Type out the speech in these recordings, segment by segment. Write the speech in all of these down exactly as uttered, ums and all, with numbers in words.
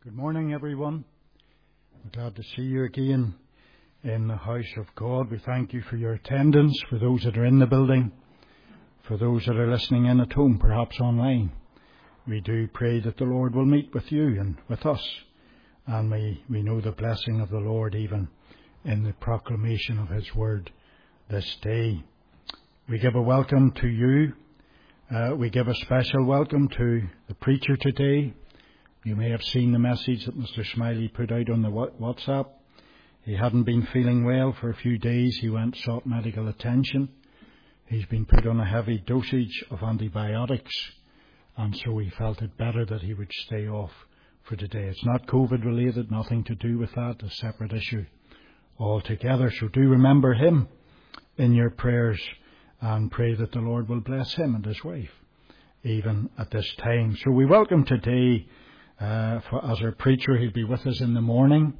Good morning, everyone. I'm glad to see you again in the house of God. We thank you for your attendance, for those that are in the building, for those that are listening in at home, perhaps online. We do pray that the Lord will meet with you and with us, and we, we know the blessing of the Lord even in the proclamation of His word this day. We give a welcome to you. Uh, we give a special welcome to the preacher today. You may have seen the message that Mister Smiley put out on the WhatsApp. He hadn't been feeling well for a few days. He went sought medical attention. He's been put on a heavy dosage of antibiotics, and so we felt it better that he would stay off for today. It's not COVID related, nothing to do with that, a separate issue altogether. So do remember him in your prayers and pray that the Lord will bless him and his wife even at this time. So we welcome today Uh, for, as our preacher. He'll be with us in the morning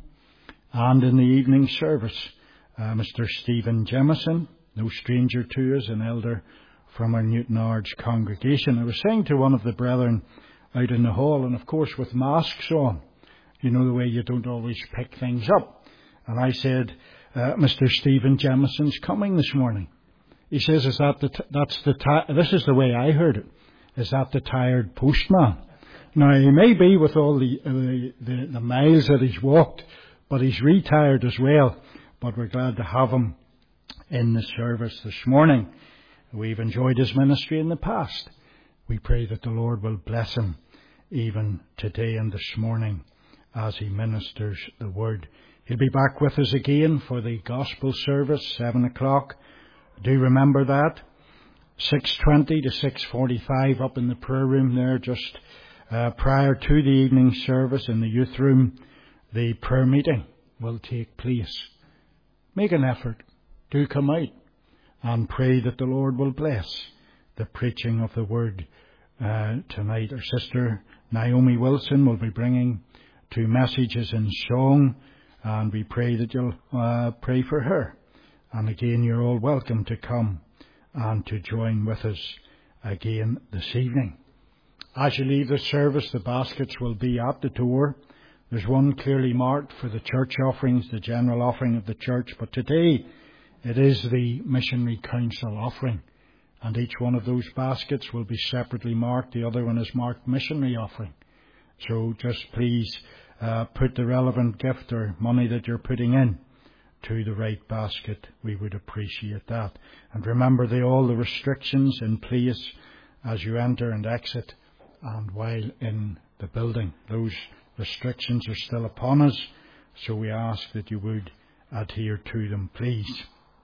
and in the evening service. Uh, Mister Stephen Jemison, no stranger to us, an elder from our Newtownards congregation. I was saying to one of the brethren out in the hall, and of course with masks on, you know the way you don't always pick things up. And I said, uh, Mister Stephen Jemison's coming this morning. He says, "Is that the t- that's the ti-? This is the way I heard it. Is that the tired postman?" Now, he may be with all the, uh, the the miles that he's walked, but he's retired as well. But we're glad to have him in the service this morning. We've enjoyed his ministry in the past. We pray that the Lord will bless him even today and this morning as he ministers the word. He'll be back with us again for the gospel service, seven o'clock. Do remember that. six twenty to six forty-five up in the prayer room there, just Uh, prior to the evening service in the youth room, the prayer meeting will take place. Make an effort. Do come out and pray that the Lord will bless the preaching of the word uh, tonight. Our sister Naomi Wilson will be bringing two messages in song, and we pray that you'll uh, pray for her. And again, you're all welcome to come and to join with us again this evening. As you leave the service, the baskets will be at the door. There's one clearly marked for the church offerings, the general offering of the church. But today, it is the Missionary Council offering. And each one of those baskets will be separately marked. The other one is marked Missionary Offering. So just please uh, put the relevant gift or money that you're putting in to the right basket. We would appreciate that. And remember the, all the restrictions in place as you enter and exit. And while in the building, those restrictions are still upon us, so we ask that you would adhere to them, please.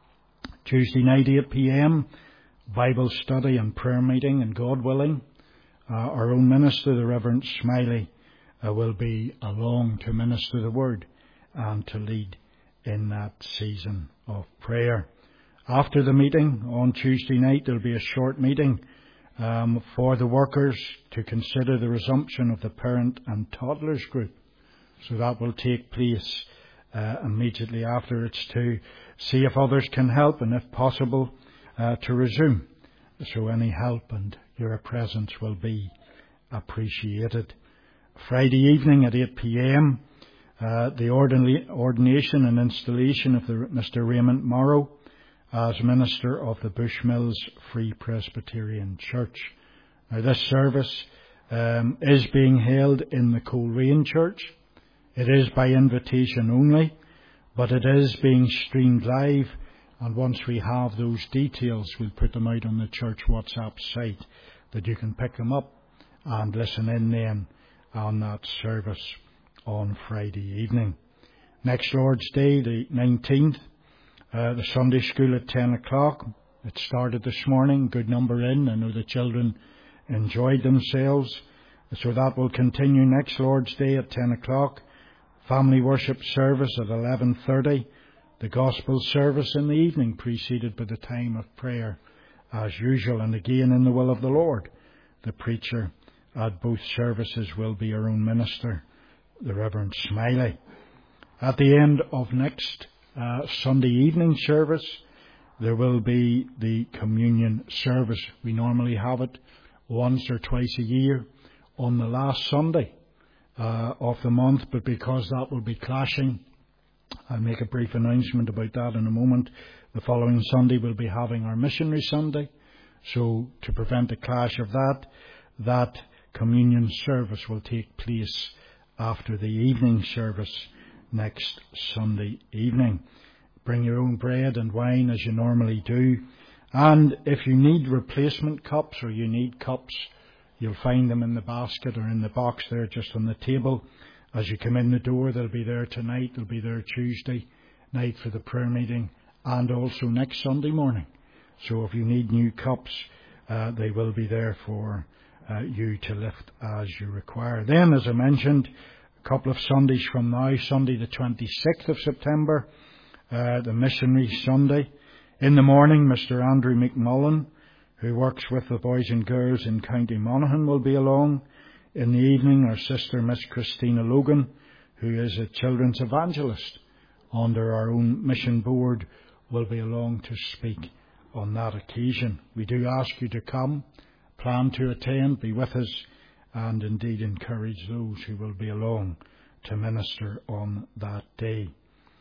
Tuesday night, eight p.m, Bible study and prayer meeting, and God willing, uh, our own minister, the Reverend Smiley, uh, will be along to minister the word and to lead in that season of prayer. After the meeting on Tuesday night, there'll be a short meeting Um, for the workers to consider the resumption of the parent and toddlers group. So that will take place uh, immediately after. It's to see if others can help and if possible uh, to resume. So any help and your presence will be appreciated. Friday evening at eight p.m, uh, the ordina- ordination and installation of the Mister Raymond Morrow as minister of the Bushmills Free Presbyterian Church. Now, this service um, is being held in the Coleraine Church. It is by invitation only, but it is being streamed live, and once we have those details, we'll put them out on the church WhatsApp site that you can pick them up and listen in then on that service on Friday evening. Next Lord's Day, the nineteenth, Uh, the Sunday school at ten o'clock. It started this morning, good number in. I know the children enjoyed themselves. So that will continue next Lord's Day at ten o'clock. Family worship service at eleven thirty. The gospel service in the evening, preceded by the time of prayer as usual. And again, in the will of the Lord, the preacher at both services will be our own minister, the Reverend Smiley. At the end of next Uh, Sunday evening service, there will be the communion service. We normally have it once or twice a year on the last Sunday uh, of the month, but because that will be clashing, I'll make a brief announcement about that in a moment. The following Sunday we'll be having our Missionary Sunday. So to prevent a clash of that, that communion service will take place after the evening service next Sunday evening. Bring your own bread and wine as you normally do. And if you need replacement cups or you need cups, you'll find them in the basket or in the box there just on the table. As you come in the door, they'll be there tonight, they'll be there Tuesday night for the prayer meeting, and also next Sunday morning. So if you need new cups, uh, they will be there for uh, you to lift as you require. Then, as I mentioned, a couple of Sundays from now, Sunday the twenty-sixth of September, uh, the Missionary Sunday. In the morning, Mister Andrew McMullen, who works with the boys and girls in County Monaghan, will be along. In the evening, our sister Miss Christina Logan, who is a children's evangelist under our own mission board, will be along to speak on that occasion. We do ask you to come, plan to attend, be with us, and indeed encourage those who will be along to minister on that day.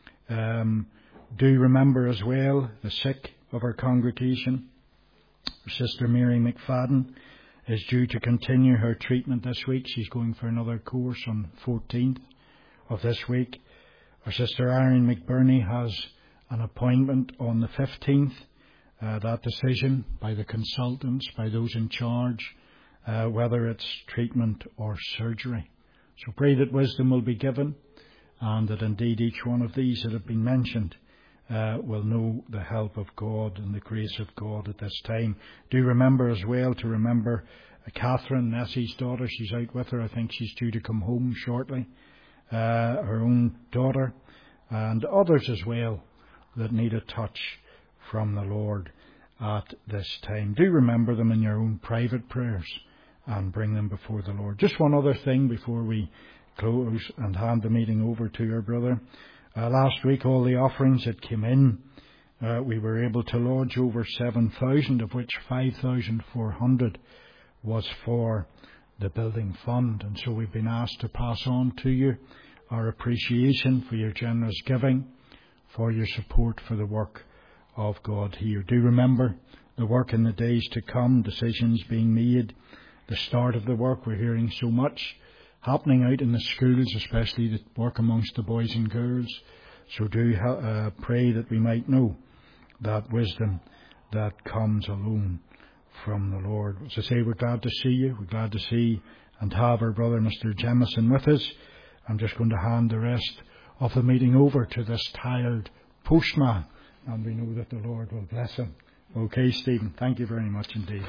Um, do remember as well the sick of our congregation. Sister Mary McFadden is due to continue her treatment this week. She's going for another course on the fourteenth of this week. Our sister Irene McBurney has an appointment on the fifteenth. Uh, that decision by the consultants, by those in charge, uh, whether it's treatment or surgery. So pray that wisdom will be given, and that indeed each one of these that have been mentioned uh, will know the help of God and the grace of God at this time. Do remember as well to remember uh, Catherine, Nessie's daughter. She's out with her. I think she's due to come home shortly. Uh, her own daughter, and others as well that need a touch from the Lord at this time. Do remember them in your own private prayers and bring them before the Lord. Just one other thing before we close and hand the meeting over to your brother. Uh, last week, all the offerings that came in, uh, we were able to lodge over seven thousand, of which five thousand four hundred was for the building fund. And so we've been asked to pass on to you our appreciation for your generous giving, for your support for the work of God here. Do remember the work in the days to come, decisions being made, the start of the work. We're hearing so much happening out in the schools, especially the work amongst the boys and girls. So do uh, pray that we might know that wisdom that comes alone from the Lord. As I say, we're glad to see you. We're glad to see and have our brother Mister Jemison with us. I'm just going to hand the rest of the meeting over to this tired postman, and we know that the Lord will bless him. Okay, Stephen, thank you very much indeed.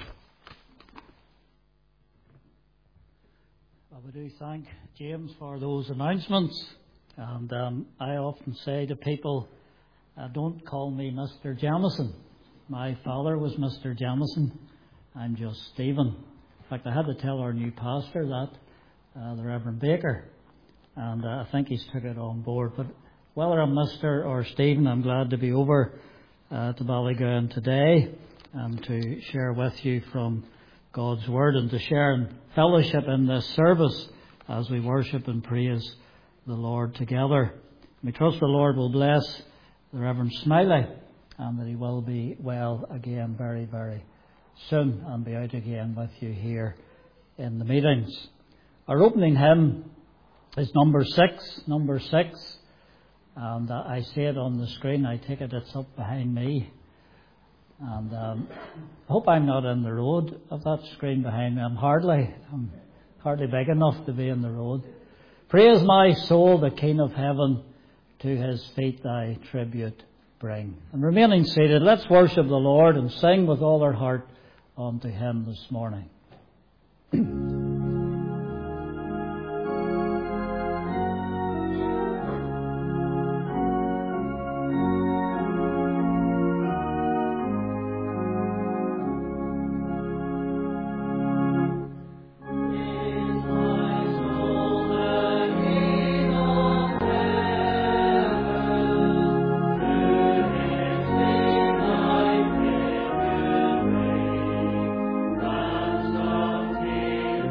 Well, we do thank James for those announcements. And um, I often say to people, uh, don't call me Mister Jamison. My father was Mister Jamison. I'm just Stephen. In fact, I had to tell our new pastor that, uh, the Reverend Baker. And uh, I think he's took it on board. But whether I'm Mister or Stephen, I'm glad to be over uh, to Ballygowan today and to share with you from God's Word and to share in fellowship in this service as we worship and praise the Lord together. We trust the Lord will bless the Reverend Smiley and that he will be well again very, very soon and be out again with you here in the meetings. Our opening hymn is number six, number six, and uh, I see it on the screen. I take it it's up behind me. And um, I hope I'm not in the road of that screen behind me. I'm hardly, I'm hardly big enough to be in the road. Praise my soul, the King of heaven, to his feet thy tribute bring. And remaining seated, let's worship the Lord and sing with all our heart unto him this morning. Thank you.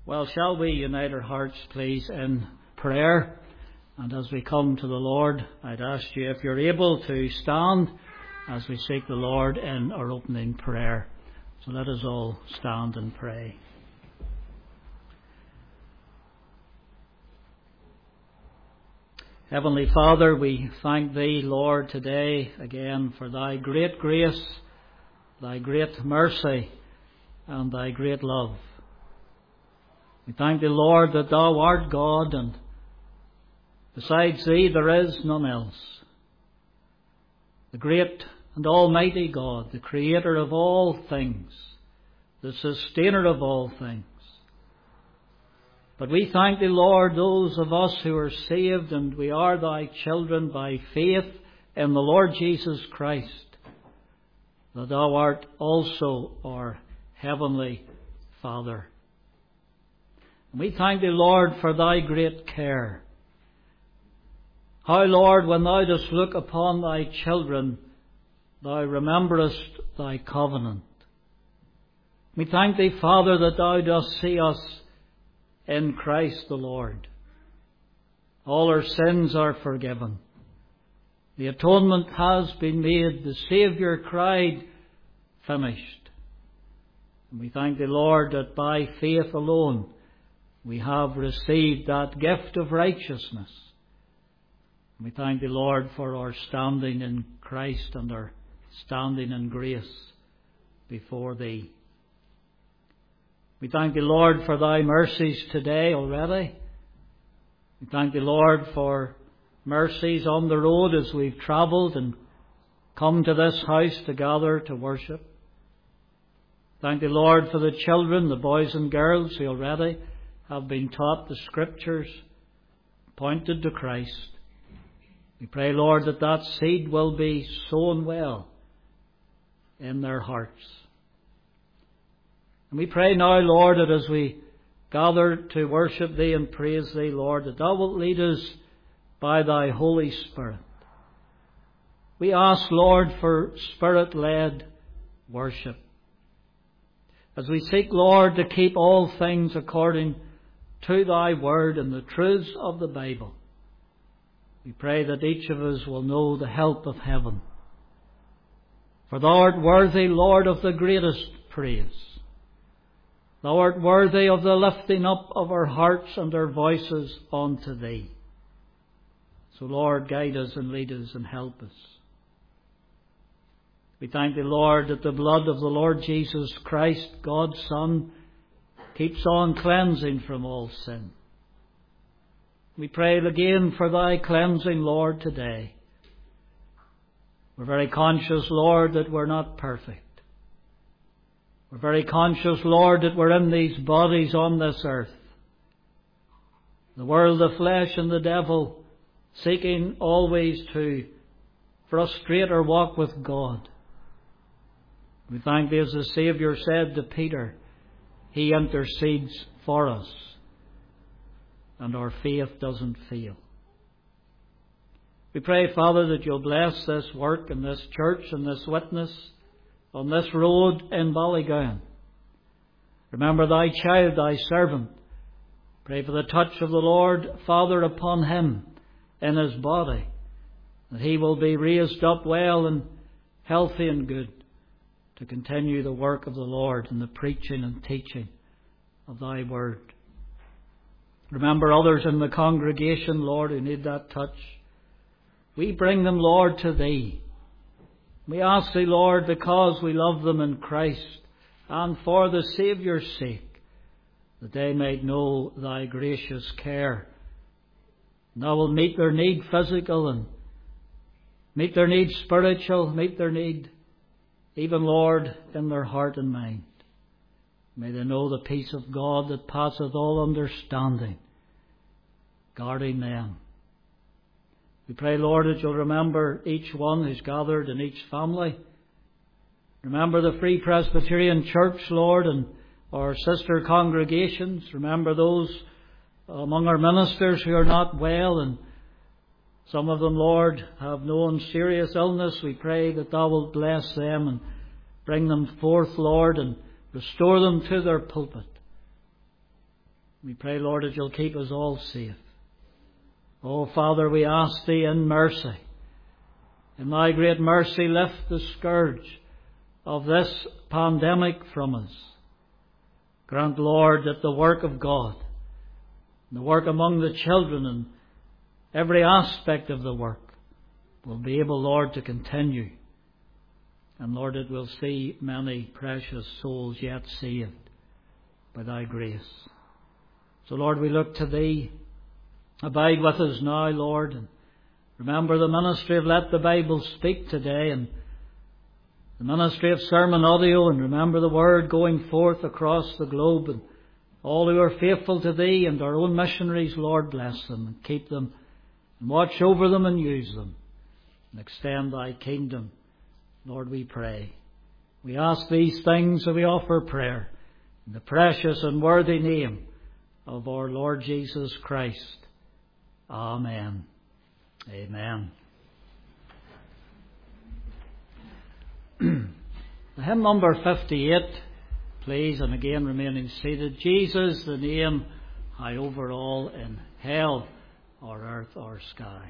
Well, shall we unite our hearts, please, in prayer? And as we come to the Lord, I'd ask you if you're able to stand as we seek the Lord in our opening prayer. So let us all stand and pray. Heavenly Father, we thank Thee, Lord, today again for Thy great grace, Thy great mercy, and Thy great love. We thank Thee, Lord, that Thou art God, and besides Thee there is none else. The great and almighty God, the Creator of all things, the Sustainer of all things. But we thank Thee, Lord, those of us who are saved, and we are Thy children by faith in the Lord Jesus Christ, that Thou art also our Heavenly Father. And we thank Thee, Lord, for Thy great care. How, Lord, when Thou dost look upon Thy children, Thou rememberest Thy covenant. We thank Thee, Father, that Thou dost see us in Christ the Lord. All our sins are forgiven. The atonement has been made. The Saviour cried, finished. And we thank Thee, Lord, that by faith alone we have received that gift of righteousness. We thank Thee, Lord, for our standing in Christ and our standing in grace before Thee. We thank Thee, Lord, for Thy mercies today already. We thank Thee, Lord, for mercies on the road as we've travelled and come to this house to gather to worship. Thank Thee, Lord, for the children, the boys and girls who already have been taught the Scriptures, pointed to Christ. We pray, Lord, that that seed will be sown well in their hearts. And we pray now, Lord, that as we gather to worship Thee and praise Thee, Lord, that Thou wilt lead us by Thy Holy Spirit. We ask, Lord, for Spirit-led worship. As we seek, Lord, to keep all things according to Thy Word and the truths of the Bible, we pray that each of us will know the help of heaven. For Thou art worthy, Lord, of the greatest praise. Thou art worthy of the lifting up of our hearts and our voices unto Thee. So, Lord, guide us and lead us and help us. We thank Thee, Lord, that the blood of the Lord Jesus Christ, God's Son, keeps on cleansing from all sin. We pray again for Thy cleansing, Lord, today. We're very conscious, Lord, that we're not perfect. We're very conscious, Lord, that we're in these bodies on this earth. The world, the flesh, and the devil seeking always to frustrate our walk with God. We thank Thee, as the Saviour said to Peter, He intercedes for us, and our faith doesn't fail. We pray, Father, that You'll bless this work and this church and this witness on this road in Ballygowan. Remember Thy child, Thy servant. Pray for the touch of the Lord, Father, upon him in his body, that he will be raised up well and healthy and good to continue the work of the Lord in the preaching and teaching of Thy Word. Remember others in the congregation, Lord, who need that touch. We bring them, Lord, to Thee. We ask Thee, Lord, because we love them in Christ and for the Saviour's sake, that they may know Thy gracious care. And Thou wilt meet their need physical and meet their need spiritual, meet their need even, Lord, in their heart and mind. May they know the peace of God that passeth all understanding, guarding them. We pray, Lord, that You'll remember each one who's gathered in each family. Remember the Free Presbyterian Church, Lord, and our sister congregations. Remember those among our ministers who are not well, and some of them, Lord, have known serious illness. We pray that Thou wilt bless them and bring them forth, Lord, and restore them to their pulpit. We pray, Lord, that You'll keep us all safe. Oh, Father, we ask Thee in mercy, in Thy great mercy, lift the scourge of this pandemic from us. Grant, Lord, that the work of God, the work among the children and every aspect of the work will be able, Lord, to continue. And, Lord, it will see many precious souls yet saved by Thy grace. So, Lord, we look to Thee. Abide with us now, Lord, and remember the ministry of Let the Bible Speak today, and the ministry of sermon audio, and remember the word going forth across the globe, and all who are faithful to Thee and our own missionaries, Lord, bless them and keep them and watch over them and use them and extend Thy kingdom. Lord, we pray. We ask these things and we offer prayer in the precious and worthy name of our Lord Jesus Christ. Amen. Amen. The hymn number fifty-eight, please, and again remaining seated. Jesus, the name high over all in hell or earth or sky.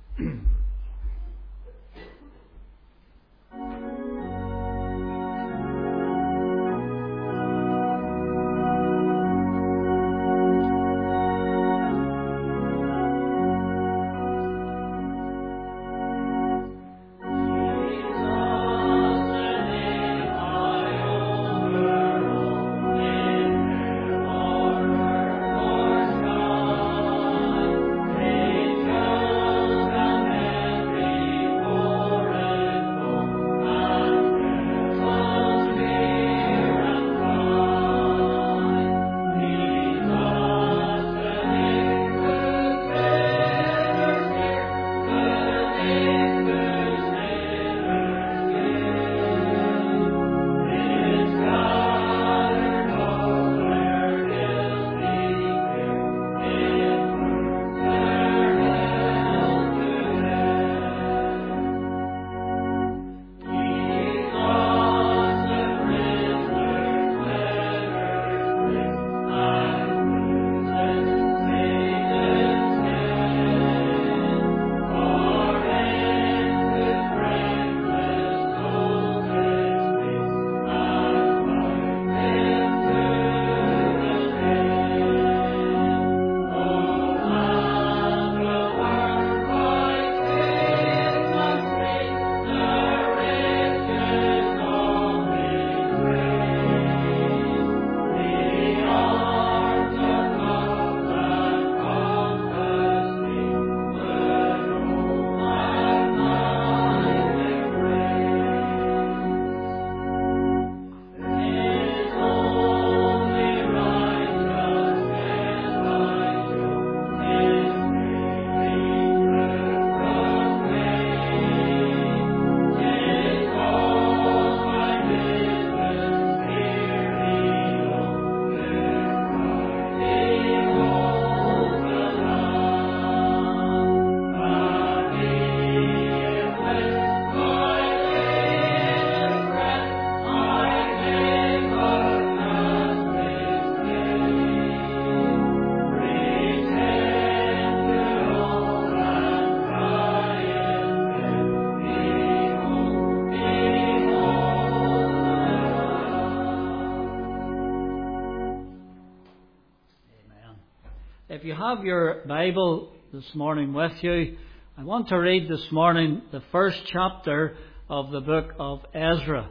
If you have your Bible this morning with you, I want to read this morning the first chapter of the book of Ezra.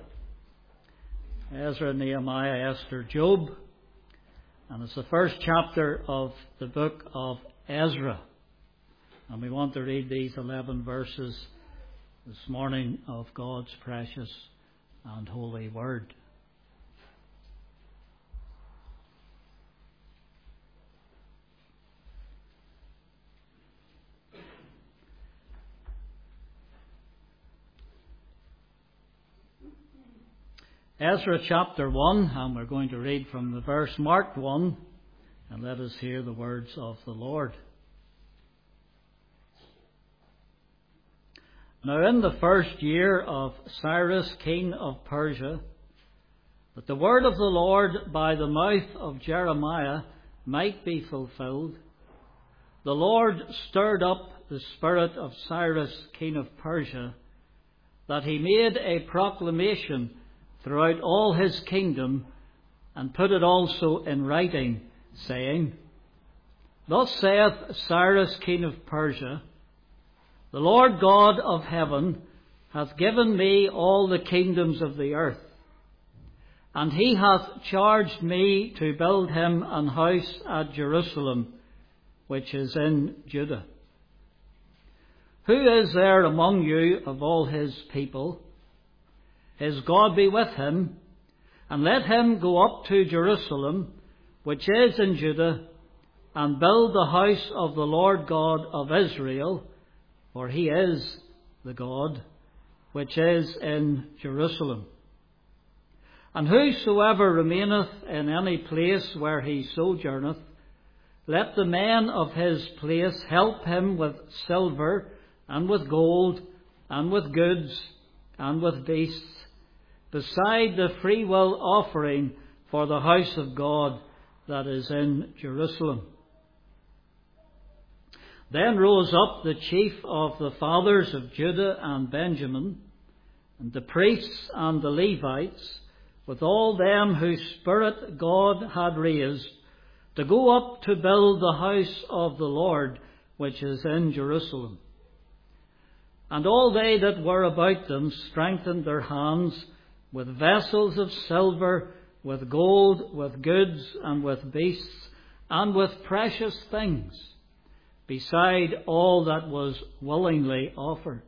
Ezra, Nehemiah, Esther, Job. And it's the first chapter of the book of Ezra. And we want to read these eleven verses this morning of God's precious and holy word. Ezra chapter one, and we're going to read from the verse marked one, and let us hear the words of the Lord. Now in the first year of Cyrus king of Persia, that the word of the Lord by the mouth of Jeremiah, might be fulfilled, the Lord stirred up the spirit of Cyrus, king of Persia, that he made a proclamation throughout all his kingdom, and put it also in writing, saying, Thus saith Cyrus, king of Persia, The Lord God of heaven hath given me all the kingdoms of the earth, and he hath charged me to build him an house at Jerusalem, which is in Judah. Who is there among you of all his people? His God be with him, and let him go up to Jerusalem, which is in Judah, and build the house of the Lord God of Israel, for he is the God which is in Jerusalem. And whosoever remaineth in any place where he sojourneth, let the men of his place help him with silver, and with gold, and with goods, and with beasts, beside the freewill offering for the house of God that is in Jerusalem. Then rose up the chief of the fathers of Judah and Benjamin, and the priests and the Levites, with all them whose spirit God had raised, to go up to build the house of the Lord, which is in Jerusalem. And all they that were about them strengthened their hands with vessels of silver, with gold, with goods, and with beasts, and with precious things, beside all that was willingly offered.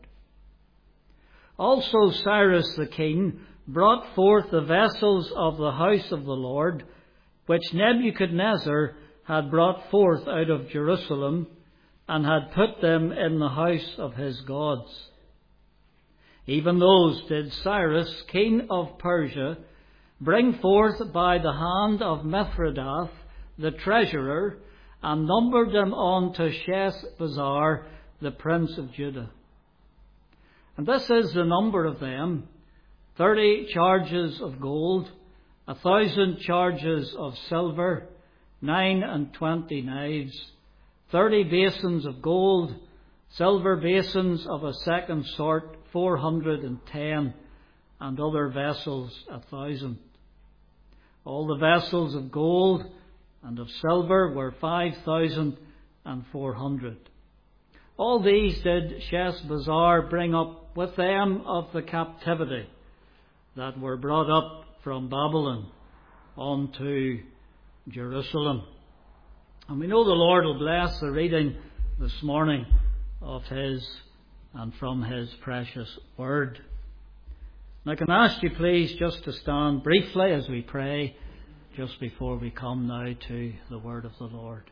Also Cyrus the king brought forth the vessels of the house of the Lord, which Nebuchadnezzar had brought forth out of Jerusalem, and had put them in the house of his gods. Even those did Cyrus, king of Persia, bring forth by the hand of Mithridath, the treasurer, and numbered them unto Sheshbazzar, the prince of Judah. And this is the number of them: thirty charges of gold, a thousand charges of silver, nine and twenty knives, thirty basins of gold, silver basins of a second sort, four hundred and ten, and other vessels a thousand. All the vessels of gold and of silver were five thousand and four hundred. All these did Sheshbazzar bring up with them of the captivity that were brought up from Babylon unto Jerusalem. And we know the Lord will bless the reading this morning of His and from His precious Word. And I can ask you please just to stand briefly as we pray just before we come now to the Word of the Lord.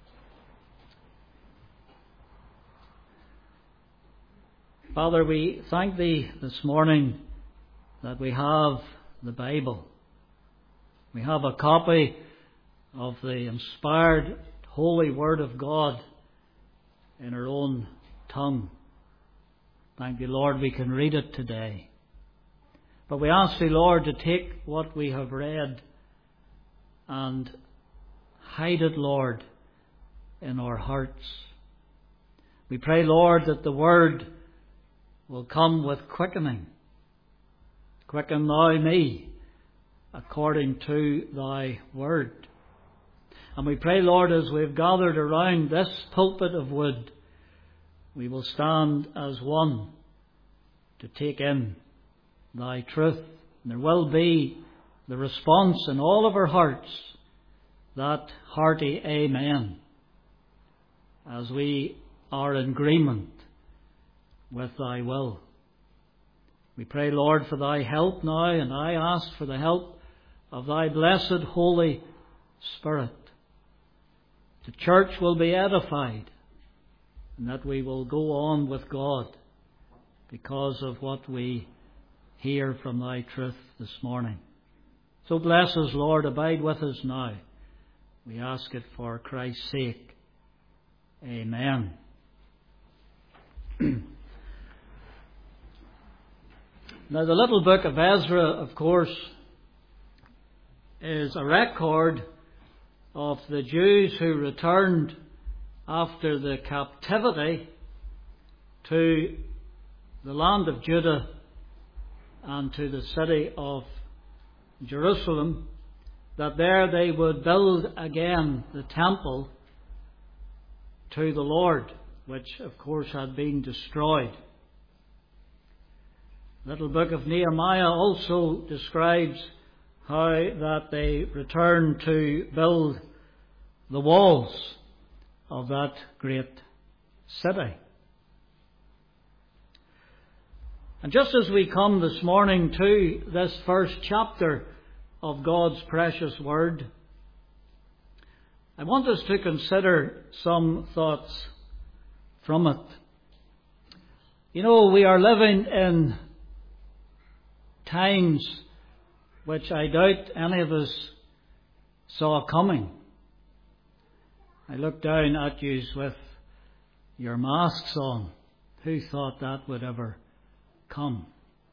Father, we thank Thee this morning that we have the Bible. We have a copy of the inspired holy Word of God in our own tongue. Thank you, Lord, we can read it today. But we ask Thee, Lord, to take what we have read and hide it, Lord, in our hearts. We pray, Lord, that the Word will come with quickening. Quicken Thou me according to Thy Word. And we pray, Lord, as we've gathered around this pulpit of wood, we will stand as one to take in Thy truth. And there will be the response in all of our hearts, that hearty Amen, as we are in agreement with Thy will. We pray, Lord, for Thy help now, and I ask for the help of Thy blessed Holy Spirit. The church will be edified, and that we will go on with God because of what we hear from Thy truth this morning. So bless us, Lord, abide with us now. We ask it for Christ's sake. Amen. Now, the little book of Ezra, of course, is a record of the Jews who returned after the captivity to the land of Judah and to the city of Jerusalem, that there they would build again the temple to the Lord, which of course had been destroyed. The little book of Nehemiah also describes how that they returned to build the walls of that great city. And just as we come this morning to this first chapter of God's precious Word, I want us to consider some thoughts from it. You know, we are living in times which I doubt any of us saw coming. I look down at you with your masks on. Who thought that would ever come?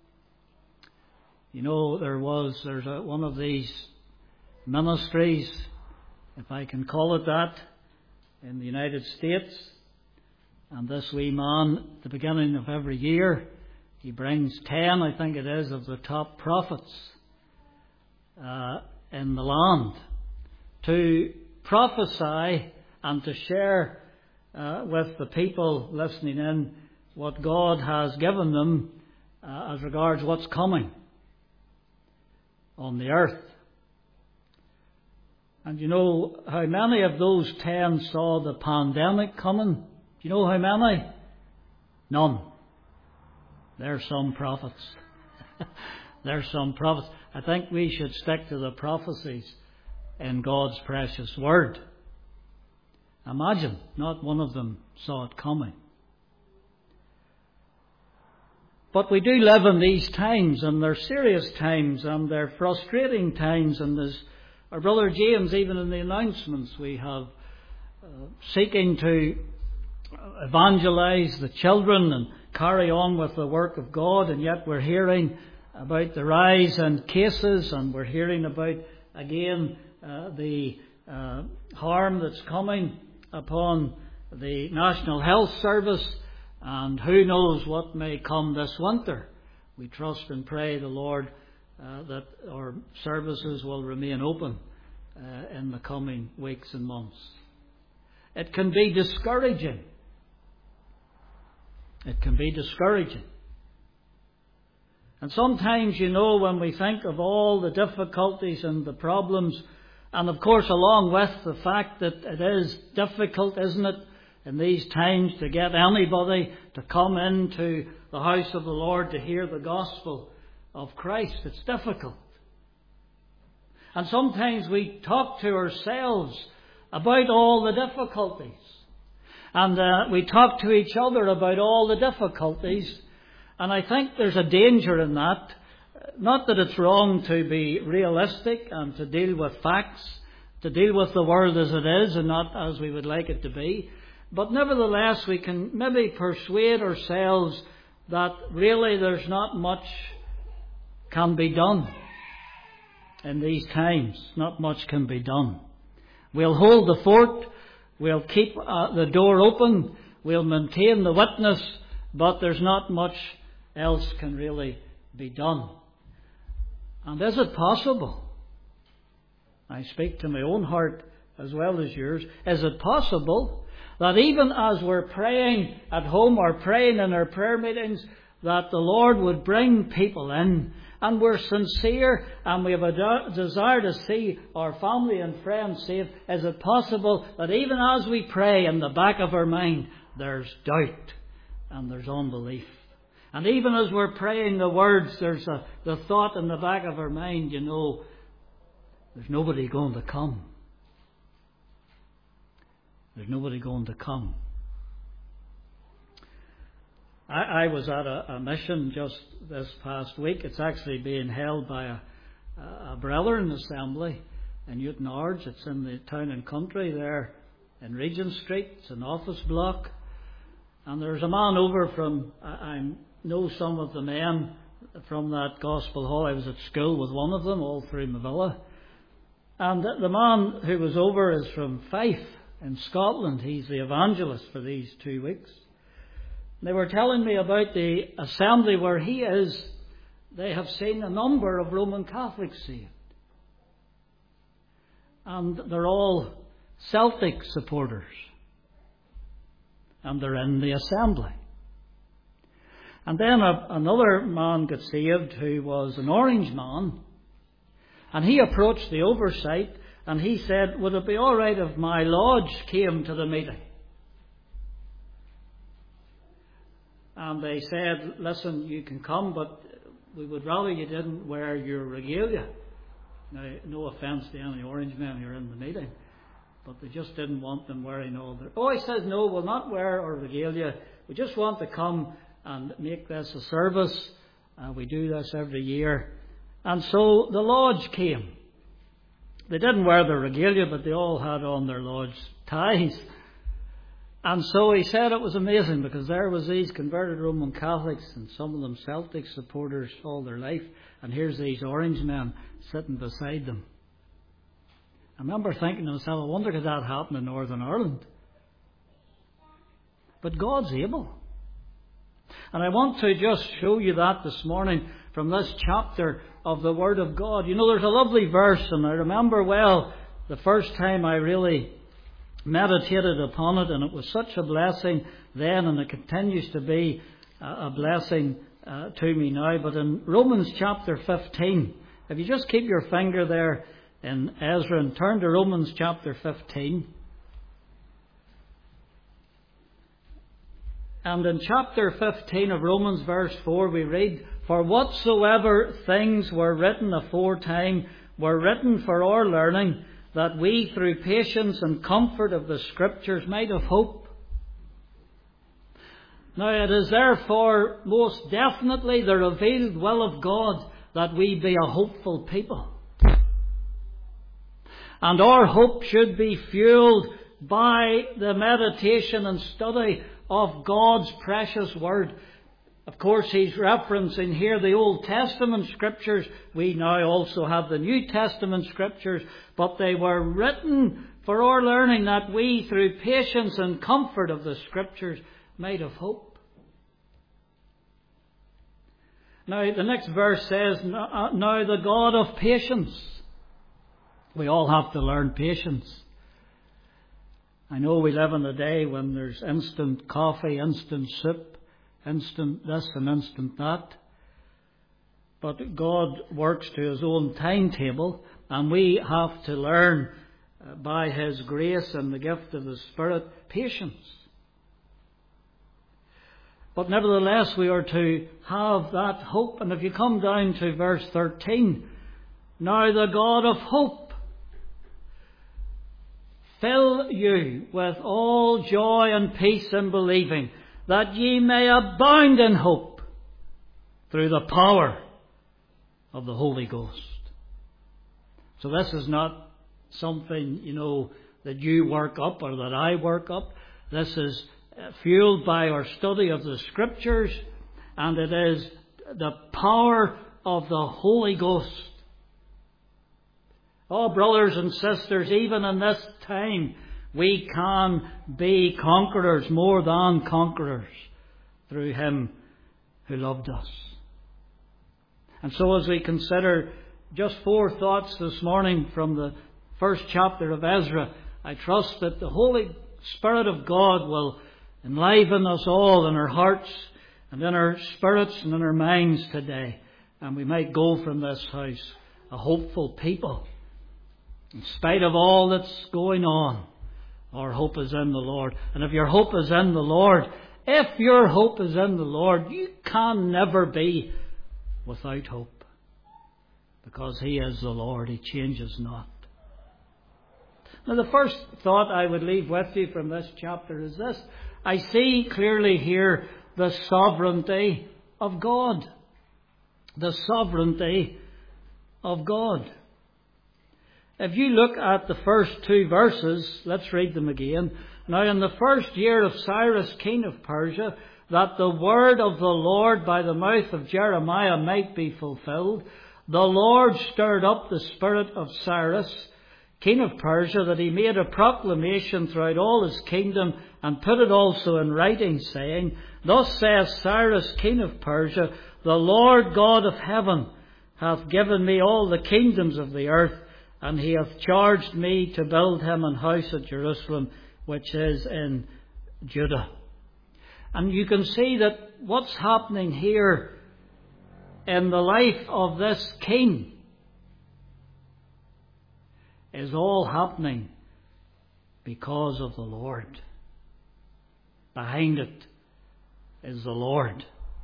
You know, there was, there's a, one of these ministries, if I can call it that, in the United States. And this wee man, at the beginning of every year, he brings ten, I think it is, of the top prophets uh, in the land to prophesy and to share uh, with the people listening in what God has given them uh, as regards what's coming on the earth. And you know how many of those ten saw the pandemic coming? Do you know how many? None. There's some prophets. There's some prophets. I think we should stick to the prophecies in God's precious Word. Imagine, not one of them saw it coming. But we do live in these times, and they're serious times, and they're frustrating times, and as our brother James, even in the announcements, we have uh, seeking to evangelize the children and carry on with the work of God, and yet we're hearing about the rise in cases, and we're hearing about, again, uh, the uh, harm that's coming upon the National Health Service, and who knows what may come this winter. We trust and pray the Lord uh, that our services will remain open uh, in the coming weeks and months. It can be discouraging. It can be discouraging. And sometimes, you know, when we think of all the difficulties and the problems, and of course along with the fact that it is difficult, isn't it, in these times to get anybody to come into the house of the Lord to hear the gospel of Christ. It's difficult. And sometimes we talk to ourselves about all the difficulties. And uh, we talk to each other about all the difficulties. And I think there's a danger in that. Not that it's wrong to be realistic and to deal with facts, to deal with the world as it is and not as we would like it to be. But nevertheless, we can maybe persuade ourselves that really there's not much can be done in these times. Not much can be done. We'll hold the fort. We'll keep uh, the door open. We'll maintain the witness. But there's not much else can really be done. And is it possible? I speak to my own heart as well as yours. Is it possible that even as we're praying at home or praying in our prayer meetings, that the Lord would bring people in, and we're sincere and we have a de- desire to see our family and friends saved? Is it possible that even as we pray, in the back of our mind there's doubt and there's unbelief? And even as we're praying the words, there's a, the thought in the back of our mind, you know, there's nobody going to come. There's nobody going to come. I, I was at a, a mission just this past week. It's actually being held by a, a Brethren assembly in Newton Ards. It's in the town and country there in Regent Street. It's an office block. And there's a man over from, I, I know some of the men from that Gospel Hall. I was at school with one of them all through Mavilla. And the man who was over is from Fife in Scotland. He's the evangelist for these two weeks. They were telling me about the assembly where he is. They have seen a number of Roman Catholics saved. And they're all Celtic supporters. And they're in the assembly. And then a, another man got saved who was an Orange man. And he approached the oversight and he said, would it be all right if my lodge came to the meeting? And they said, listen, you can come, but we would rather you didn't wear your regalia. Now, no offence to any Orange men who are in the meeting, but they just didn't want them wearing all their... Oh, he says, no, we'll not wear our regalia. We just want to come and make this a service. Uh, we do this every year. And so the lodge came. They didn't wear their regalia, but they all had on their lodge ties. And so he said it was amazing, because there was these converted Roman Catholics and some of them Celtic supporters all their life, and here's these Orange men sitting beside them. I remember thinking to myself, I wonder could that happen in Northern Ireland? But God's able. And I want to just show you that this morning from this chapter of the Word of God. You know, there's a lovely verse, and I remember well the first time I really meditated upon it, and it was such a blessing then, and it continues to be a blessing uh, to me now. But in Romans chapter fifteen, if you just keep your finger there in Ezra and turn to Romans chapter fifteen. And in chapter fifteen of Romans verse four we read, for whatsoever things were written aforetime were written for our learning, that we through patience and comfort of the Scriptures might have hope. Now it is therefore most definitely the revealed will of God that we be a hopeful people. And our hope should be fueled by the meditation and study of God's precious Word. Of course, he's referencing here the Old Testament Scriptures. We now also have the New Testament Scriptures, but they were written for our learning, that we, through patience and comfort of the Scriptures, might have hope. Now, the next verse says, now the God of patience. We all have to learn patience. I know we live in a day when there's instant coffee, instant soup, instant this and instant that. But God works to His own timetable, and we have to learn uh, by His grace and the gift of the Spirit patience. But nevertheless we are to have that hope. And if you come down to verse thirteen, now the God of hope fill you with all joy and peace in believing, that ye may abound in hope through the power of the Holy Ghost. So this is not something, you know, that you work up or that I work up. This is fueled by our study of the Scriptures, and it is the power of the Holy Ghost. Oh, brothers and sisters, even in this time, we can be conquerors, more than conquerors, through Him who loved us. And so as we consider just four thoughts this morning from the first chapter of Ezra, I trust that the Holy Spirit of God will enliven us all in our hearts and in our spirits and in our minds today. And we might go from this house a hopeful people. In spite of all that's going on, our hope is in the Lord. And if your hope is in the Lord, if your hope is in the Lord, you can never be without hope. Because He is the Lord. He changes not. Now the first thought I would leave with you from this chapter is this. I see clearly here the sovereignty of God. The sovereignty of God. If you look at the first two verses, let's read them again. Now in the first year of Cyrus, king of Persia, that the word of the Lord by the mouth of Jeremiah might be fulfilled, the Lord stirred up the spirit of Cyrus, king of Persia, that he made a proclamation throughout all his kingdom, and put it also in writing, saying, Thus saith Cyrus, king of Persia, The Lord God of heaven hath given me all the kingdoms of the earth, and he hath charged me to build him an house at Jerusalem, which is in Judah. And you can see that what's happening here in the life of this king is all happening because of the Lord. Behind it is the Lord.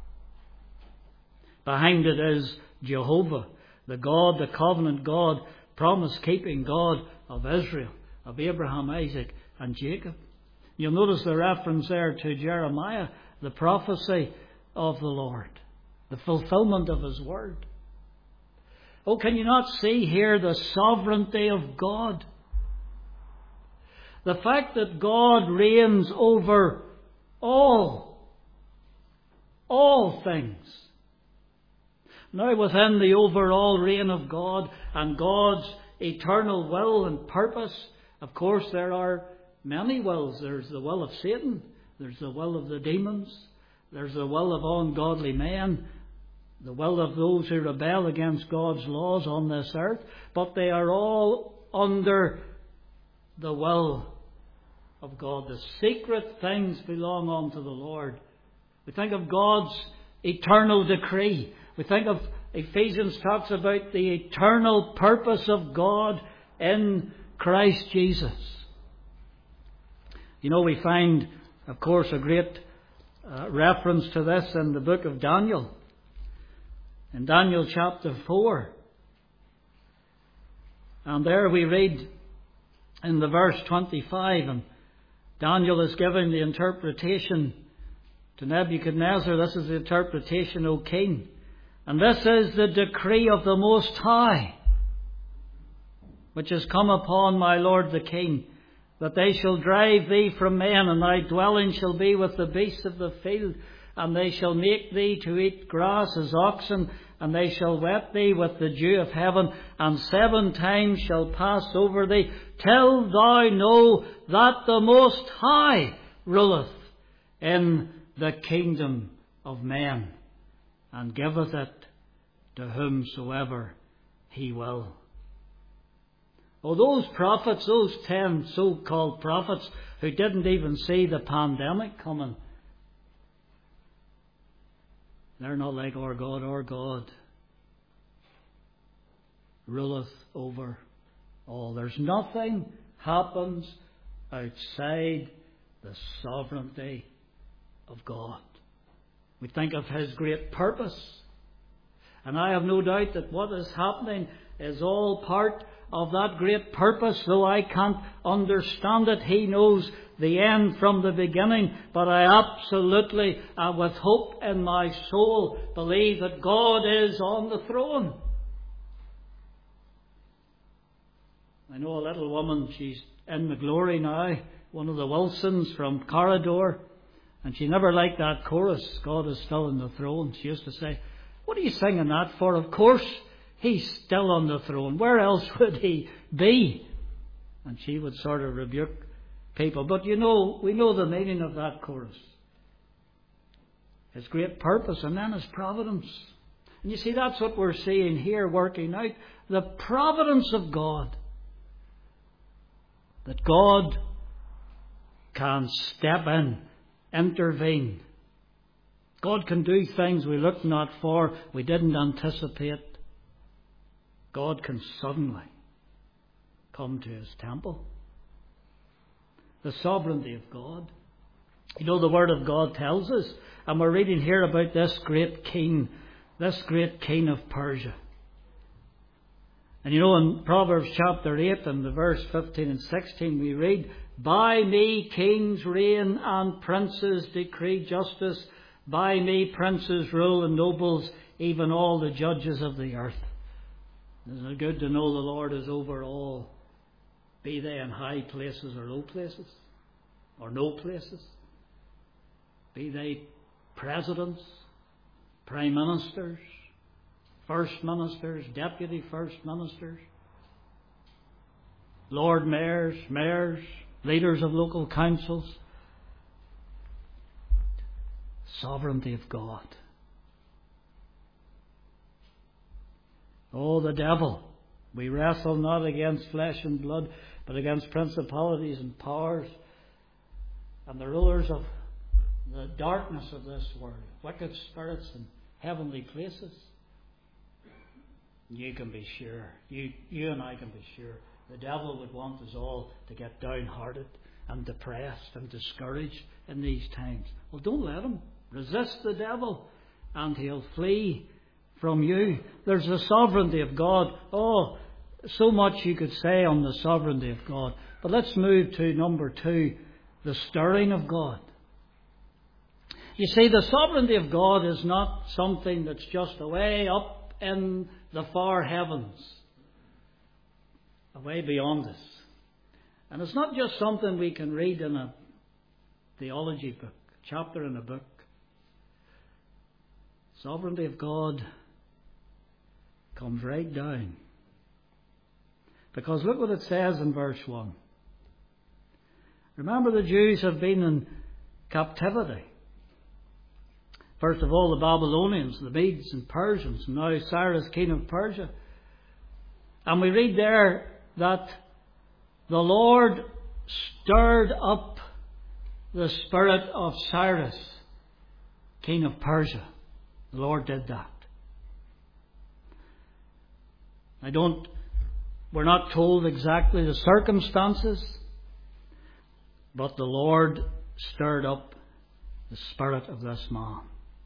Behind it is Jehovah, the God, the covenant God, promise-keeping God of Israel, of Abraham, Isaac, and Jacob. You'll notice the reference there to Jeremiah, the prophecy of the Lord, the fulfillment of His word. Oh, can you not see here the sovereignty of God? The fact that God reigns over all, all things. Now, within the overall reign of God and God's eternal will and purpose, of course, there are many wills. There's the will of Satan. There's the will of the demons. There's the will of ungodly men. The will of those who rebel against God's laws on this earth. But they are all under the will of God. The secret things belong unto the Lord. We think of God's eternal decree. We think of Ephesians talks about the eternal purpose of God in Christ Jesus. You know, we find, of course, a great uh, reference to this in the book of Daniel. In Daniel chapter four. And there we read in the verse twenty-five, and Daniel is giving the interpretation to Nebuchadnezzar. This is the interpretation, O king. And this is the decree of the Most High, which has come upon my lord the king, that they shall drive thee from men, and thy dwelling shall be with the beasts of the field, and they shall make thee to eat grass as oxen, and they shall wet thee with the dew of heaven, and seven times shall pass over thee, till thou know that the Most High ruleth in the kingdom of men, and giveth it to whomsoever he will. Oh, those prophets, those ten so-called prophets who didn't even see the pandemic coming, they're not like our God. Our God ruleth over all. There's nothing happens outside the sovereignty of God. We think of His great purpose. And I have no doubt that what is happening is all part of that great purpose. Though I can't understand it, He knows the end from the beginning. But I absolutely, uh, with hope in my soul, believe that God is on the throne. I know a little woman, she's in the glory now, one of the Wilsons from Corridor. And she never liked that chorus, God is still on the throne. She used to say, what are you singing that for? Of course, He's still on the throne. Where else would He be? And she would sort of rebuke people. But you know, we know the meaning of that chorus. His great purpose and then His providence. And you see, that's what we're seeing here working out. The providence of God. That God can step in, intervene. God can do things we looked not for, we didn't anticipate. God can suddenly come to His temple. The sovereignty of God. You know, the Word of God tells us, and we're reading here about this great king, this great king of Persia. And you know, in Proverbs chapter eight and the verse fifteen and sixteen we read, by me kings reign and princes decree justice. By me princes rule and nobles, even all the judges of the earth. Isn't it good to know the Lord is over all, be they in high places or low places, or no places? Be they presidents, prime ministers, first ministers, deputy first ministers. Lord mayors, mayors, leaders of local councils. Sovereignty of God. Oh, the devil. We wrestle not against flesh and blood, but against principalities and powers and the rulers of the darkness of this world, wicked spirits in heavenly places. You can be sure, you, you and I can be sure, the devil would want us all to get downhearted and depressed and discouraged in these times. Well, don't let him. Resist the devil and he'll flee from you. There's the sovereignty of God. Oh, so much you could say on the sovereignty of God. But let's move to number two, the stirring of God. You see, the sovereignty of God is not something that's just away up in the far heavens, away beyond us. And it's not just something we can read in a theology book, a chapter in a book. Sovereignty of God comes right down. Because look what it says in verse one. Remember, the Jews have been in captivity. First of all, the Babylonians, the Medes and Persians, and now Cyrus, king of Persia. And we read there that the Lord stirred up the spirit of Cyrus, king of Persia. The Lord did that. I don't, we're not told exactly the circumstances, but the Lord stirred up the spirit of this man.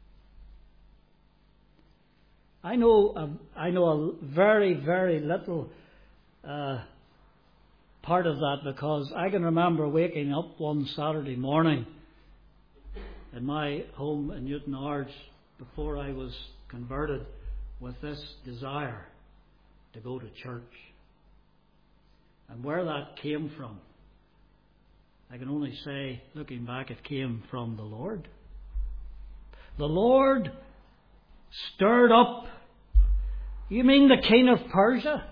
I know, a, I know a very, very little uh, part of that, because I can remember waking up one Saturday morning in my home in Newton Ards before I was converted with this desire to go to church. And where that came from, I can only say, looking back, it came from the Lord. The Lord stirred up. You mean the king of Persia?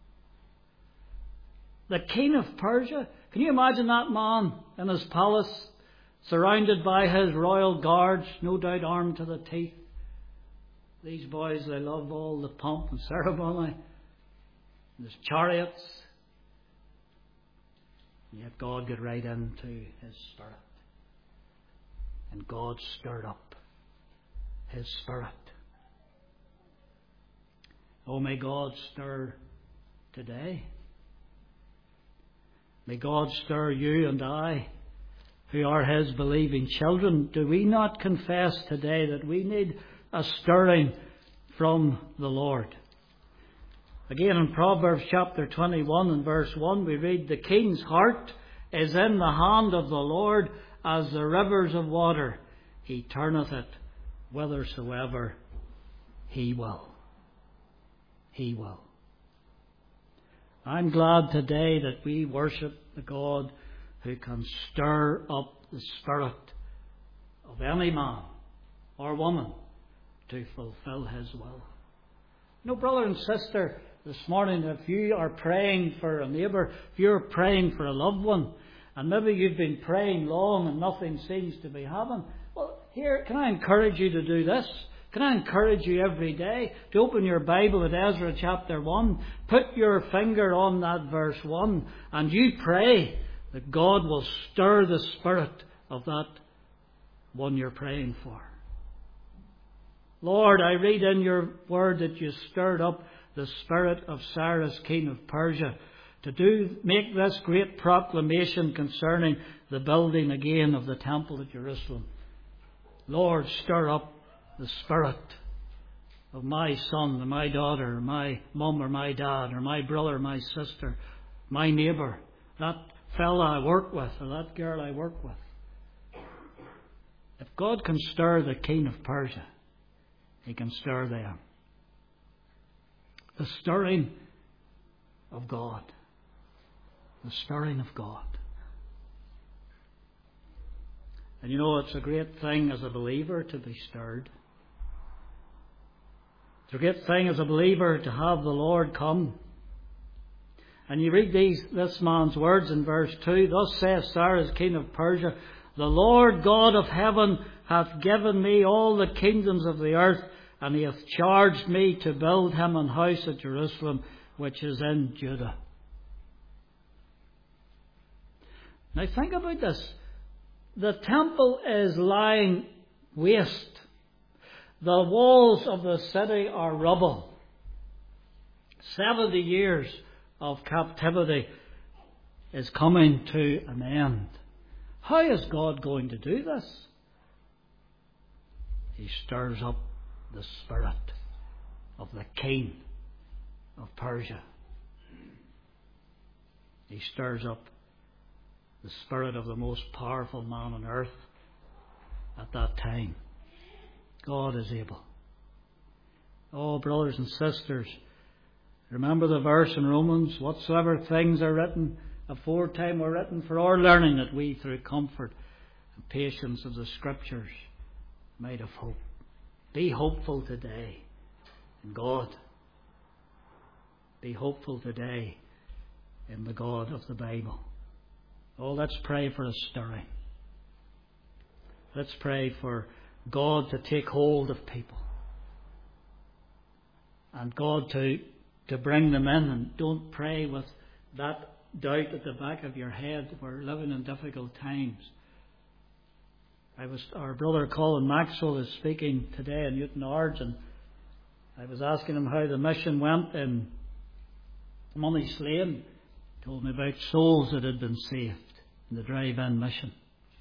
The king of Persia? Can you imagine that man in his palace, surrounded by his royal guards, no doubt armed to the teeth? These boys, they love all the pomp and ceremony. There's chariots. And yet God got right into his spirit. And God stirred up his spirit. Oh, may God stir today. May God stir you and I, who are his believing children. Do we not confess today that we need a stirring from the Lord? Again, in Proverbs chapter twenty-one and verse one, we read, "The king's heart is in the hand of the Lord as the rivers of water. He turneth it whithersoever he will." He will. I'm glad today that we worship the God who can stir up the spirit of any man or woman to fulfill his will. No, brother and sister, this morning, if you are praying for a neighbour, if you're praying for a loved one, and maybe you've been praying long and nothing seems to be happening, well, here, can I encourage you to do this? Can I encourage you every day to open your Bible at Ezra chapter one, put your finger on that verse one, and you pray that God will stir the spirit of that one you're praying for. Lord, I read in your word that you stirred up the spirit of Cyrus, king of Persia, to do make this great proclamation concerning the building again of the temple at Jerusalem. Lord, stir up the spirit of my son or my daughter, or my mum or my dad, or my brother, my sister, my neighbour, that fella I work with, or that girl I work with. If God can stir the king of Persia, he can stir them. The stirring of God. The stirring of God. And you know, it's a great thing as a believer to be stirred. It's a great thing as a believer to have the Lord come And you read these this man's words in verse two. Thus saith Cyrus, king of Persia, the Lord God of heaven hath given me all the kingdoms of the earth, and he hath charged me to build him an house at Jerusalem, which is in Judah. Now think about this. The temple is lying waste. The walls of the city are rubble. Seventy years of captivity is coming to an end. How is God going to do this? He stirs up the spirit of the king of Persia. He stirs up the spirit of the most powerful man on earth at that time. God is able. Oh, brothers and sisters, remember the verse in Romans, whatsoever things are written aforetime were written for our learning, that we through comfort and patience of the Scriptures might have hope. Be hopeful today in God. Be hopeful today in the God of the Bible. Oh, let's pray for a stirring. Let's pray for God to take hold of people. And God to, to bring them in. And don't pray with that doubt at the back of your head. We're living in difficult times. I was, our brother Colin Maxwell is speaking today in Newton Ards, and I was asking him how the mission went in Moneyslane. He told me about souls that had been saved in the drive-in mission.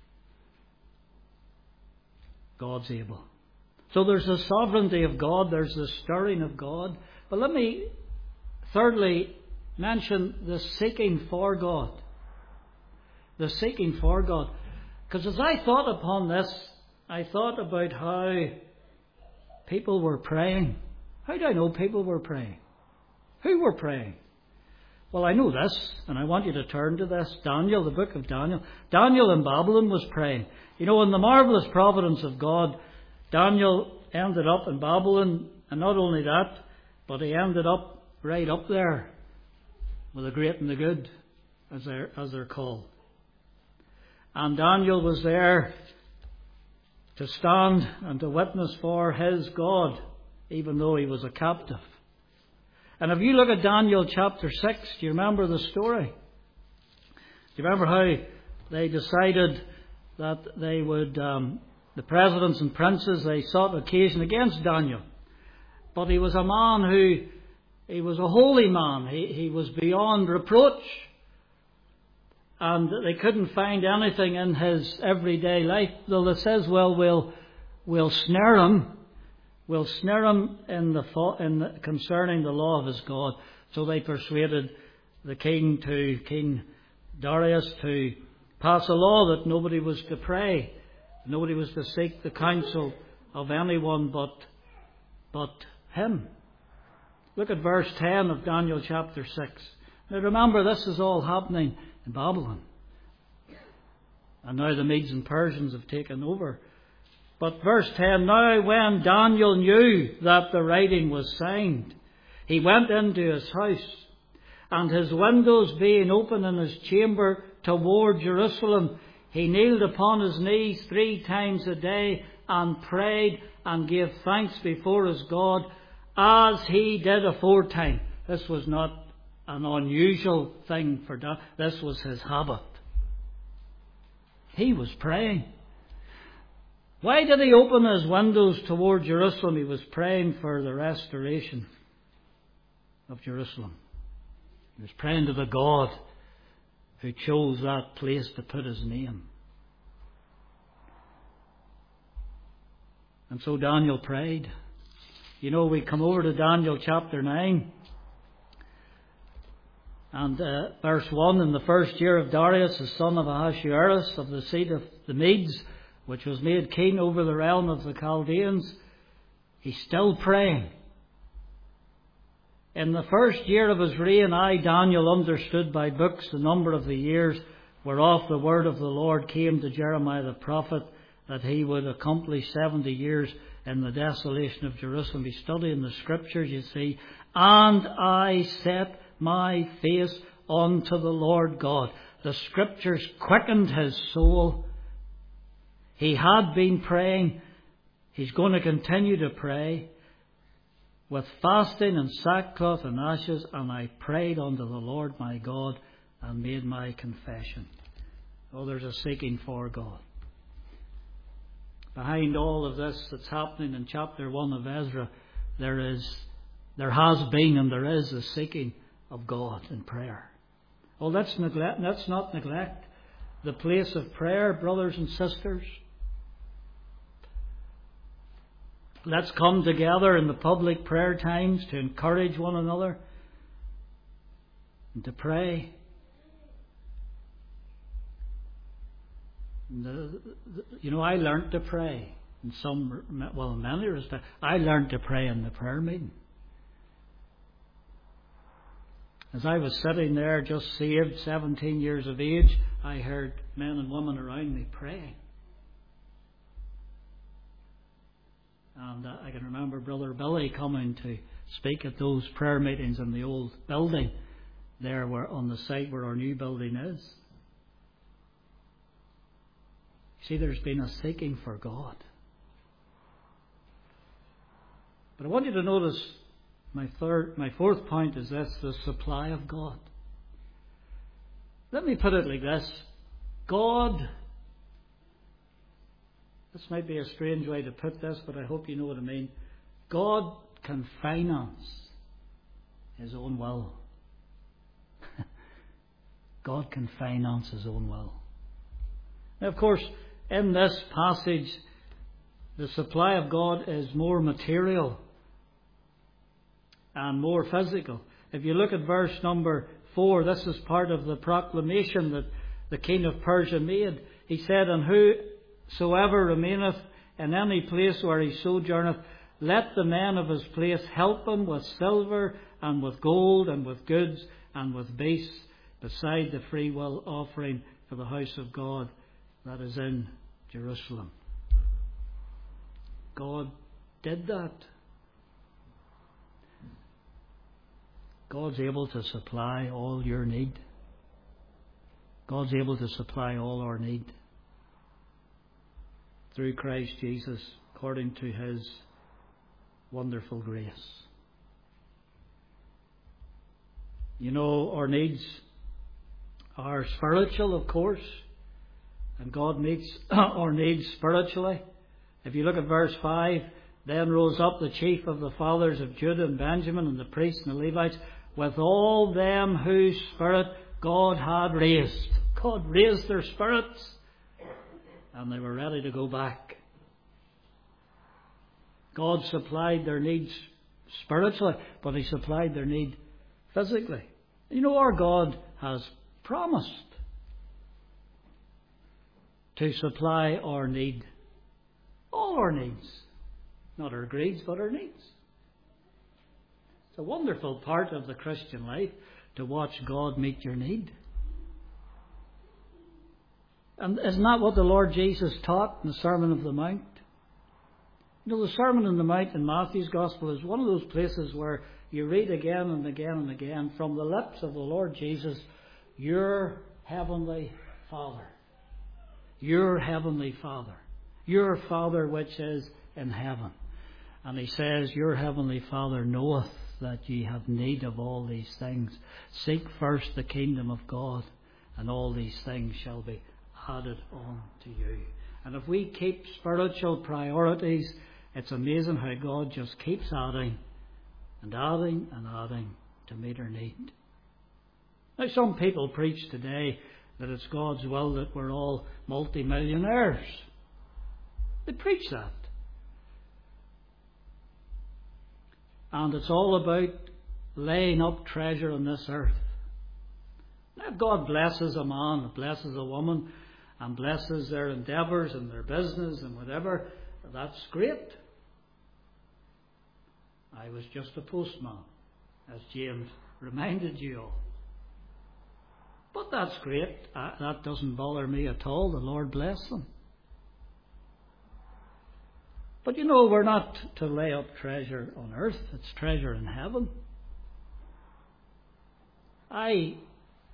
God's able. So there's the sovereignty of God, there's the stirring of God. But let me thirdly mention the seeking for God. The seeking for God. Because as I thought upon this, I thought about how people were praying. How do I know people were praying? Who were praying? Well, I know this, and I want you to turn to this. Daniel, the book of Daniel. Daniel in Babylon was praying. You know, in the marvellous providence of God, Daniel ended up in Babylon, and not only that, but he ended up right up there with the great and the good, as they're, as they're called. And Daniel was there to stand and to witness for his God, even though he was a captive. And if you look at Daniel chapter six, do you remember the story? Do you remember how they decided that they would, um, the presidents and princes, they sought occasion against Daniel. But he was a man who, he was a holy man. He, he was beyond reproach. And they couldn't find anything in his everyday life. Though it says, well, we'll, we'll snare him. We'll snare him in the, in the concerning the law of his God. So they persuaded the king to King Darius to pass a law that nobody was to pray, nobody was to seek the counsel of anyone but but him. Look at verse ten of Daniel chapter six. Now remember, this is all happening in Babylon, and now the Medes and Persians have taken over. But verse ten, now when Daniel knew that the writing was signed, he went into his house, and his windows being open in his chamber toward Jerusalem, he kneeled upon his knees three times a day and prayed and gave thanks before his God, as he did aforetime. This was not an unusual thing for Daniel. This was his habit. He was praying. Why did he open his windows toward Jerusalem? He was praying for the restoration of Jerusalem. He was praying to the God who chose that place to put his name. And so Daniel prayed. You know, we come over to Daniel chapter nine. And uh, verse one, in the first year of Darius, the son of Ahasuerus, of the seed of the Medes, which was made king over the realm of the Chaldeans, he's still praying. In the first year of his reign, I, Daniel, understood by books the number of the years whereof the word of the Lord came to Jeremiah the prophet, that he would accomplish seventy years in the desolation of Jerusalem. He's studying the Scriptures, you see. And I set my face unto the Lord God. The Scriptures quickened his soul. He had been praying. He's going to continue to pray with fasting and sackcloth and ashes. And I prayed unto the Lord my God and made my confession. Oh, there's a seeking for God. Behind all of this that's happening in chapter one of Ezra, there is, there has been and there is a seeking of God in prayer. Oh, let's neglect, let's not neglect the place of prayer, brothers and sisters. Let's come together in the public prayer times to encourage one another and to pray. The, the, you know, I learned to pray in some, well, in many respects. I learned to pray in the prayer meeting. As I was sitting there, just saved, seventeen years of age, I heard men and women around me praying. And uh, I can remember Brother Billy coming to speak at those prayer meetings in the old building there where on the site where our new building is. See, there's been a seeking for God. But I want you to notice my third, my fourth point is this: the supply of God. Let me put it like this: God. This might be a strange way to put this, but I hope you know what I mean. God can finance His own will. God can finance His own will. Now, of course, in this passage, the supply of God is more material and more physical. If you look at verse number four, this is part of the proclamation that the king of Persia made. He said, "And whosoever remaineth in any place where he sojourneth, let the men of his place help him with silver and with gold and with goods and with beasts, beside the freewill offering for the house of God that is in Jerusalem." God did that. God's able to supply all your need. God's able to supply all our need through Christ Jesus, according to His wonderful grace. You know, our needs are spiritual, of course, and God meets our needs spiritually. If you look at verse five, "Then rose up the chief of the fathers of Judah and Benjamin, and the priests and the Levites, with all them whose spirit God had raised." God raised their spirits, and they were ready to go back. God supplied their needs spiritually, but He supplied their need physically. You know, our God has promised to supply our need, all our needs, not our greeds, but our needs. It's a wonderful part of the Christian life to watch God meet your need. And isn't that what the Lord Jesus taught in the Sermon on the Mount? You know, the Sermon on the Mount in Matthew's Gospel is one of those places where you read again and again and again from the lips of the Lord Jesus, "Your heavenly Father, your heavenly Father, your Father which is in heaven." And He says, "Your heavenly Father knoweth that ye have need of all these things. Seek first the kingdom of God, and all these things shall be added on to you." And if we keep spiritual priorities, it's amazing how God just keeps adding and adding and adding to meet our need. Now, some people preach today that it's God's will that we're all multi-millionaires. They preach that. And it's all about laying up treasure on this earth. Now, if God blesses a man, blesses a woman, and blesses their endeavours and their business and whatever, that's great. I was just a postman, as James reminded you of. But that's great. That doesn't bother me at all. The Lord bless them. But you know, we're not to lay up treasure on earth. It's treasure in heaven. I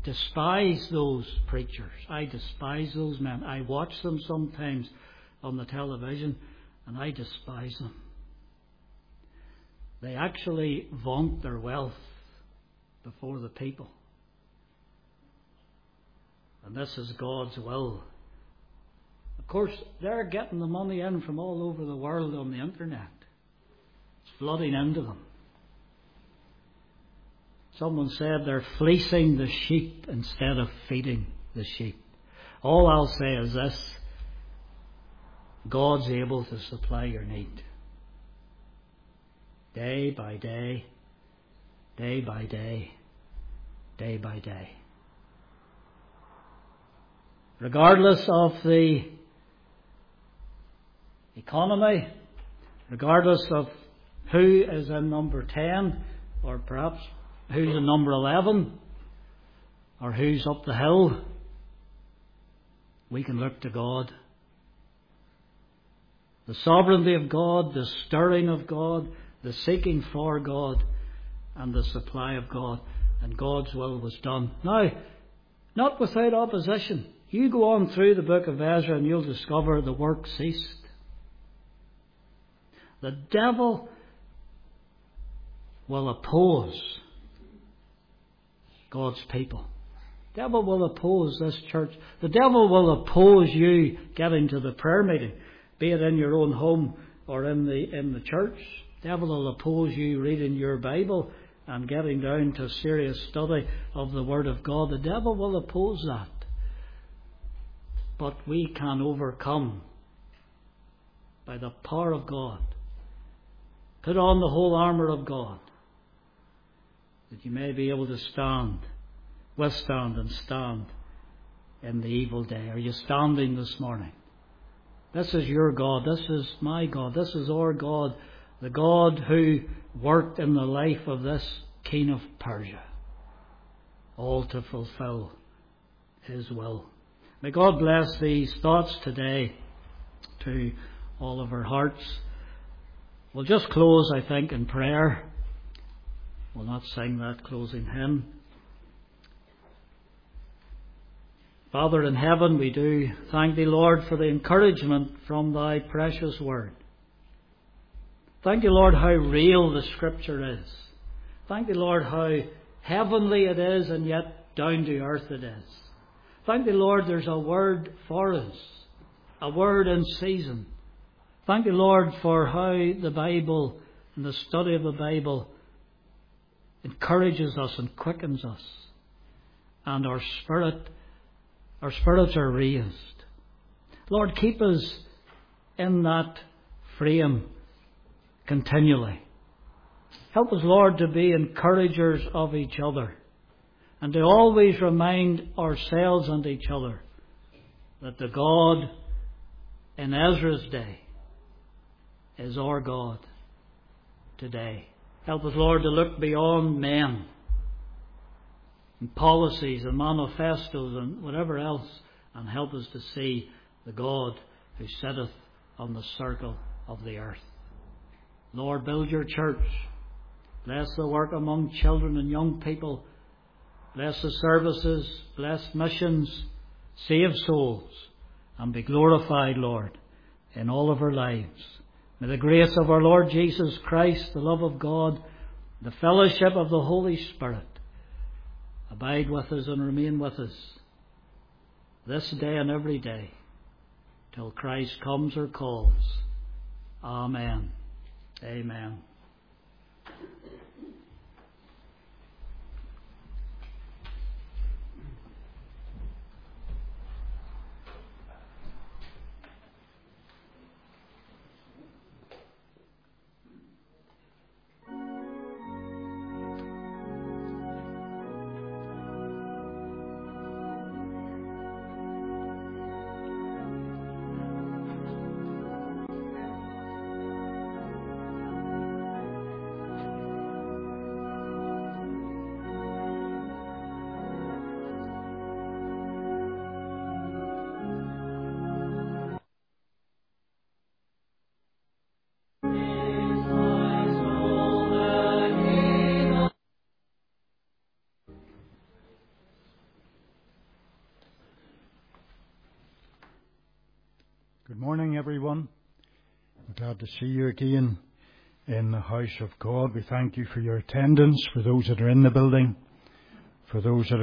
despise those preachers. I despise those men. I watch them sometimes on the television and I despise them. They actually vaunt their wealth before the people. And this is God's will. Of course, they're getting the money in from all over the world on the internet. It's flooding into them. Someone said they're fleecing the sheep instead of feeding the sheep. All I'll say is this: God's able to supply your need. Day by day, day by day, day by day. Regardless of the economy, regardless of who is in number ten, or perhaps who's in number eleven, or who's up the hill, we can look to God. The sovereignty of God, the stirring of God, the seeking for God, and the supply of God. And God's will was done. Now, not without opposition. You go on through the book of Ezra and you'll discover the work ceased. The devil will oppose God's people. The devil will oppose this church. The devil will oppose you getting to the prayer meeting, be it in your own home or in the in the church. The devil will oppose you reading your Bible and getting down to serious study of the Word of God. The devil will oppose that. But we can overcome by the power of God. Put on the whole armour of God, that you may be able to stand, withstand and stand in the evil day. Are you standing this morning? This is your God. This is my God. This is our God. The God who worked in the life of this king of Persia, all to fulfill his will. May God bless these thoughts today to all of our hearts. We'll just close, I think, in prayer. We'll not sing that closing hymn. Father in heaven, we do thank Thee, Lord, for the encouragement from Thy precious word. Thank You, Lord, how real the Scripture is. Thank Thee, Lord, how heavenly it is and yet down to earth it is. Thank Thee, Lord, there's a word for us, a word in season. Thank You, Lord, for how the Bible and the study of the Bible encourages us and quickens us. And our spirit, our spirits are raised. Lord, keep us in that frame continually. Help us, Lord, to be encouragers of each other and to always remind ourselves and each other that the God in Ezra's day is our God today. Help us, Lord, to look beyond men and policies and manifestos and whatever else, and help us to see the God who sitteth on the circle of the earth. Lord, build Your church. Bless the work among children and young people. Bless the services. Bless missions. Save souls. And be glorified, Lord, in all of our lives. May the grace of our Lord Jesus Christ, the love of God, the fellowship of the Holy Spirit abide with us and remain with us this day and every day till Christ comes or calls. Amen. Amen. Good morning, everyone. I'm glad to see you again in the house of God. We thank you for your attendance, for those that are in the building, for those that are